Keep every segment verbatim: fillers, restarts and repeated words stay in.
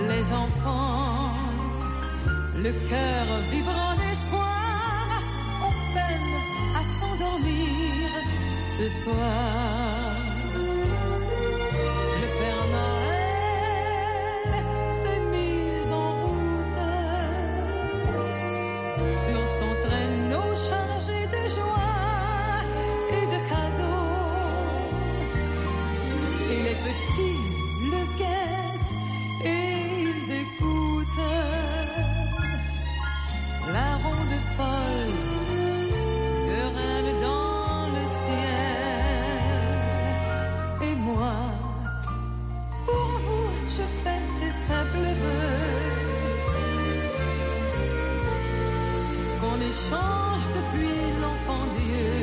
les enfants, le cœur vibrant d'espoir, ont peine à s'endormir ce soir. Le Père Noël s'est mis en route sur son traîneau chargé de joie et de cadeaux. Et les petits le guettent et ils écoutent la ronde folle de reine dans le ciel. Et moi, pour vous, je fais ces simples vœux qu'on échange depuis l'enfant Dieu.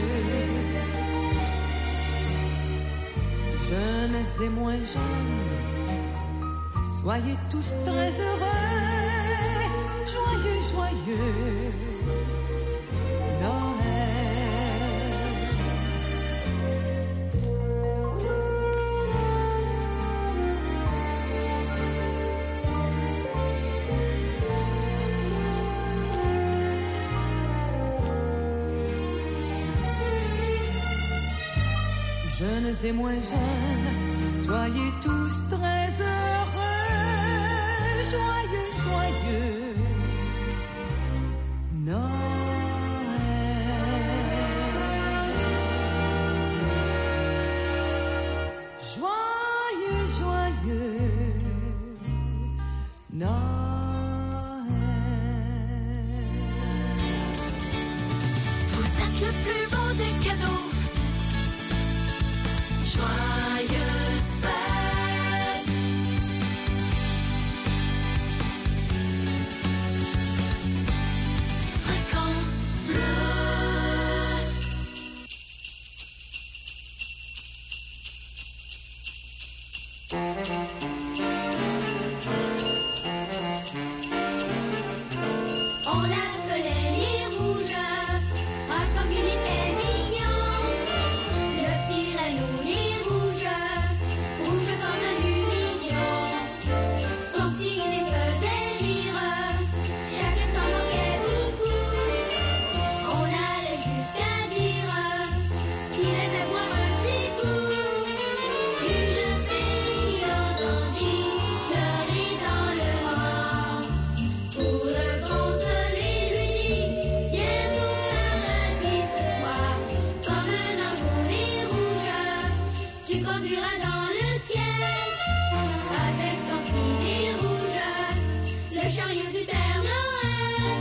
Jeunes et moins jeunes, soyez tous très heureux, joyeux, joyeux Noël. Jeunes et moins jeunes, soyez tous très heureux, joyeux, joyeux Noël. Joyeux, joyeux Noël. Vous êtes le plus beau des cadeaux. Joyeuses fêtes. Fréquence bleue. On l'appelait les rouges, ah comme il était mignon. Le petit Renaud les rouges, rouge comme un lumignon. Son petit les faisait rire, chacun s'en moquait beaucoup. On allait jusqu'à dire qu'il aimait boire un petit coup. Une fille qui l'entendit pleurer dans le noir. Pour le consoler, lui dit: viens au paradis ce soir. Comme un ange roulé rouge, tu conduiras dans le ciel. Avec ton petit nez rouge, le chariot du Père Noël.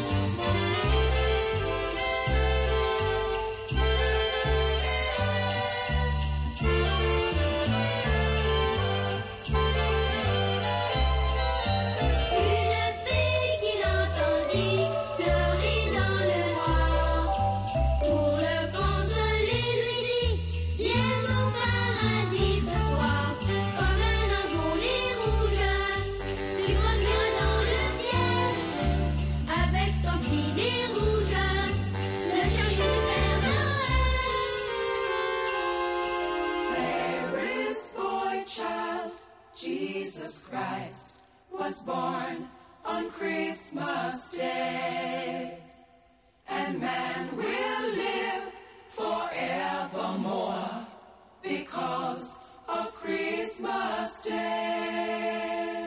Une fille qui l'entendit pleurer dans le noir. Pour le consoler, lui dit: viens au paradis ce soir. Comme un ange roulé rouge, tu conduiras dans le ciel. Avec ton petit nez rouge, le chariot du Père Noël. There is boy child, Jesus Christ was born on Christmas Day. And man will live forevermore because of Christmas Day.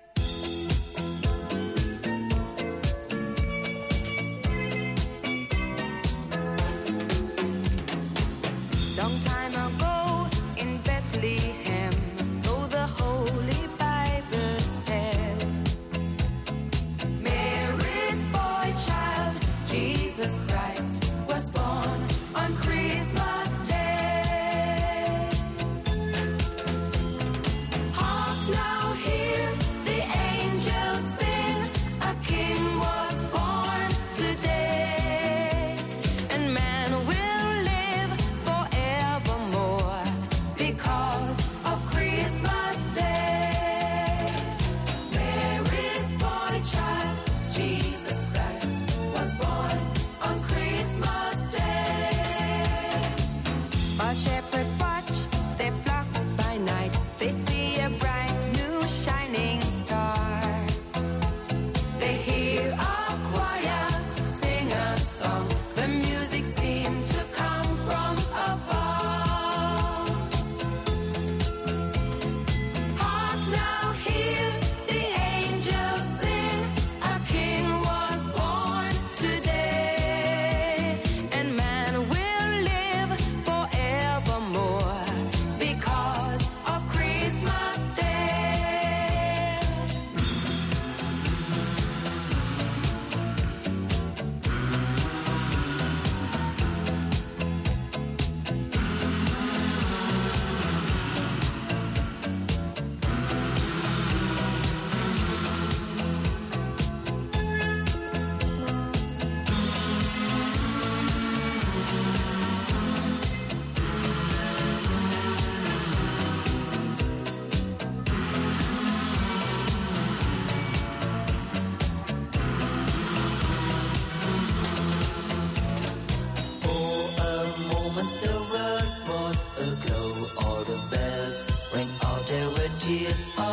Long time ago in Bethlehem, so the Holy Bible said, Mary's boy child, Jesus Christ, was born on Christmas Day. Hark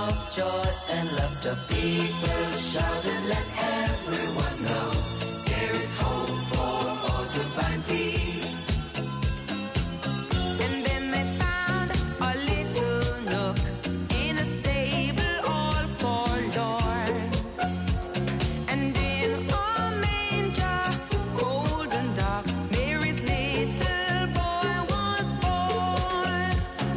of joy and laughter. People shouted, let everyone know there is hope for all to find peace. And then they found a little nook in a stable all forlorn. And in a manger, golden dark, Mary's little boy was born.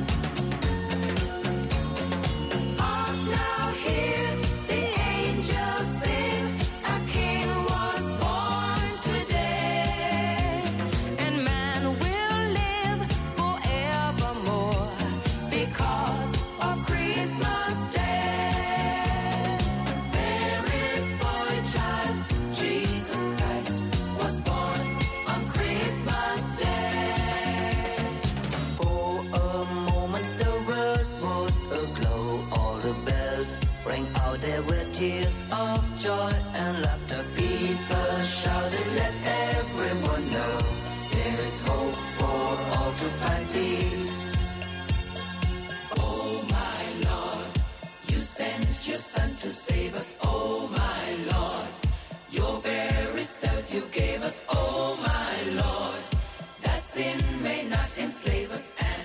Hark now, hear the angels sing, a king was born today. And man will live forevermore Because of Christmas Day, Mary's boy child, Jesus Christ, was born on Christmas Day. For a moment the world was aglow, all the bells rang out, there were tears of joy and laughter. People shouted, let everyone know there is hope for all to find peace. Oh my Lord, you sent your son to save us. Oh my Lord, your very self you gave us. Oh my Lord, that sin may not enslave us. And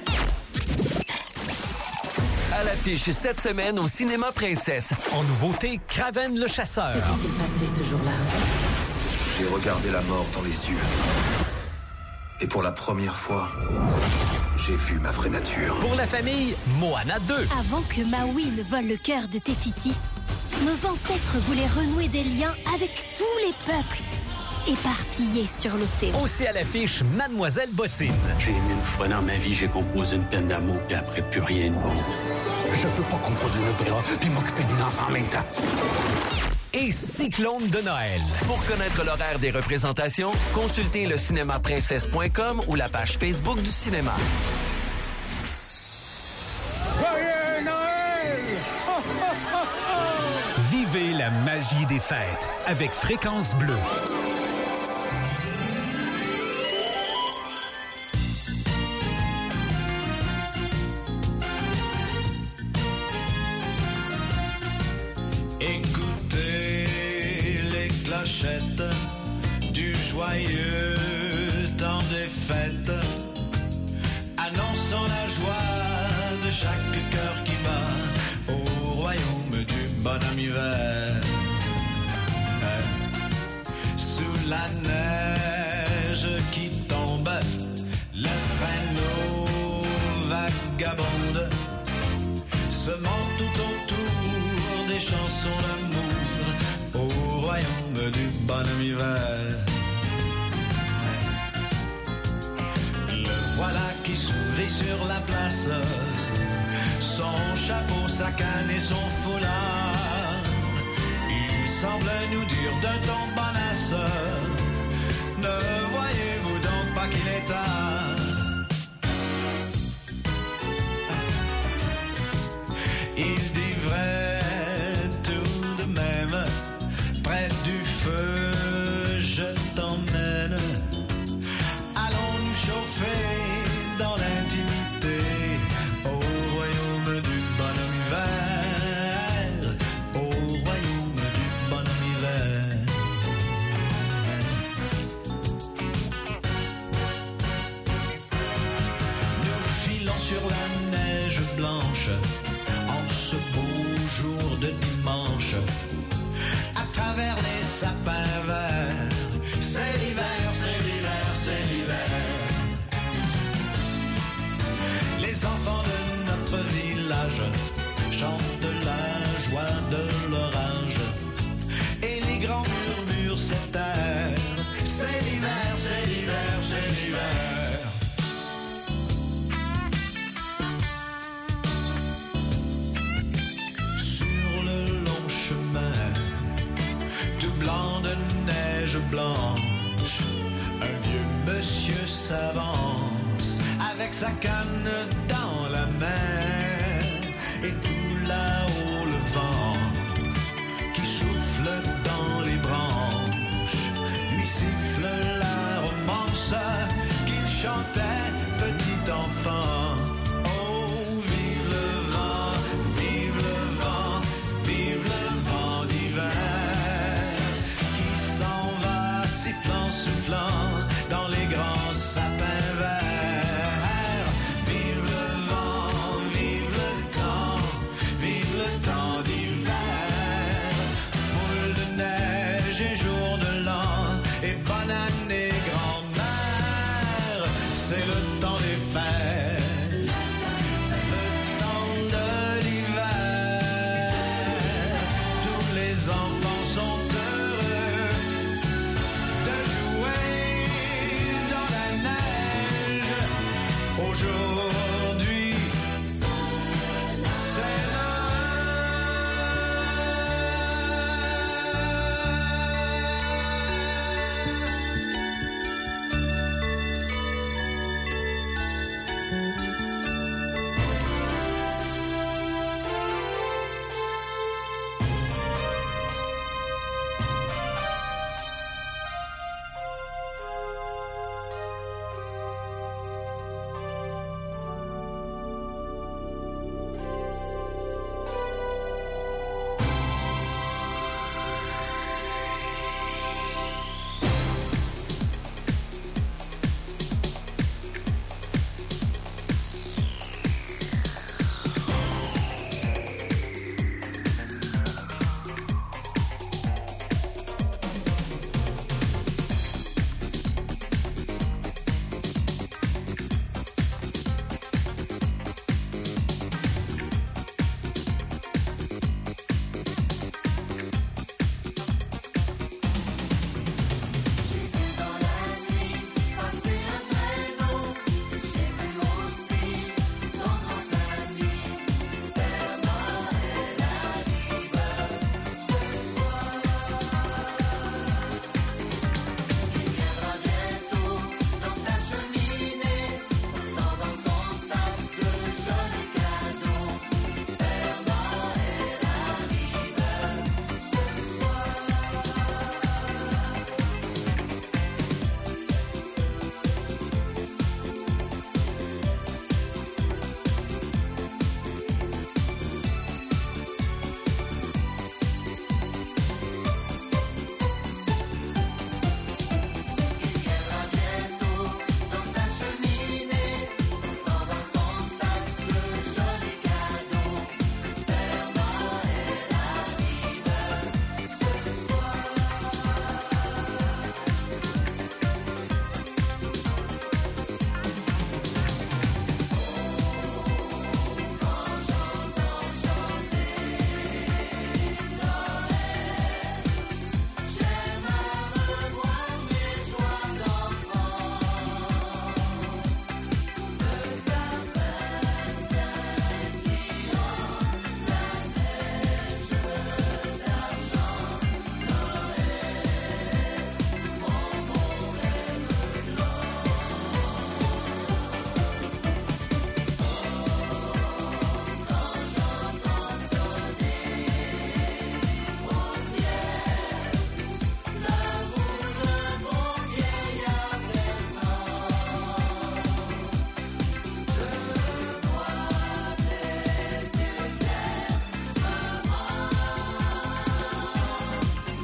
À l'affiche cette semaine au Cinéma Princesse. En nouveauté, Kraven le chasseur. Qu'est-il passé ce jour-là? J'ai regardé la mort dans les yeux. Et pour la première fois, j'ai vu ma vraie nature. Pour la famille, Moana deux. Avant que Maui ne vole le cœur de Tefiti, nos ancêtres voulaient renouer des liens avec tous les peuples éparpillés sur l'océan. Aussi à l'affiche, Mademoiselle Bottine. J'ai aimé une fois dans ma vie, j'ai composé une peine d'amour, puis après, plus rien de bon. Je peux pas composer un opéra, puis m'occuper d'une enfant en même temps. Et Cyclone de Noël. Pour connaître l'horaire des représentations, consultez le cinéma princesse point com ou la page Facebook du cinéma. Joyeux Noël! Oh, oh, oh, oh! Vivez la magie des fêtes avec Fréquence Bleue. Écoutez les clochettes du joyeux temps des fêtes, annonçant la joie de chaque cœur qui bat au royaume du bonhomme hiver. Sous la neige qui tombe, le traîneau vagabonde se monte tout autour des chansons d'amour au royaume du bonhomme hiver. Le voilà qui sourit sur la place, son chapeau, sa canne et son foulard. Il semble nous dire d'un ton bonasse, ne voyez-vous donc pas qu'il est tard? Il dit vrai tout de même, près du feu je t'emmène. Allons nous chauffer dans l'intimité au royaume du bonhomme hiver, au royaume du bonhomme hiver. Nous filons sur la neige blanche en ce beau jour de dimanche, à travers les sapins verts. C'est l'hiver, c'est l'hiver, c'est l'hiver. Les enfants de notre village chantent la joie de l'orage, et les grands murmures s'éternent. C'est l'hiver, c'est l'hiver, c'est l'hiver. Sur le long chemin, tout blanc de neige blanche, un vieux monsieur s'avance avec sa canne dans la main, et tout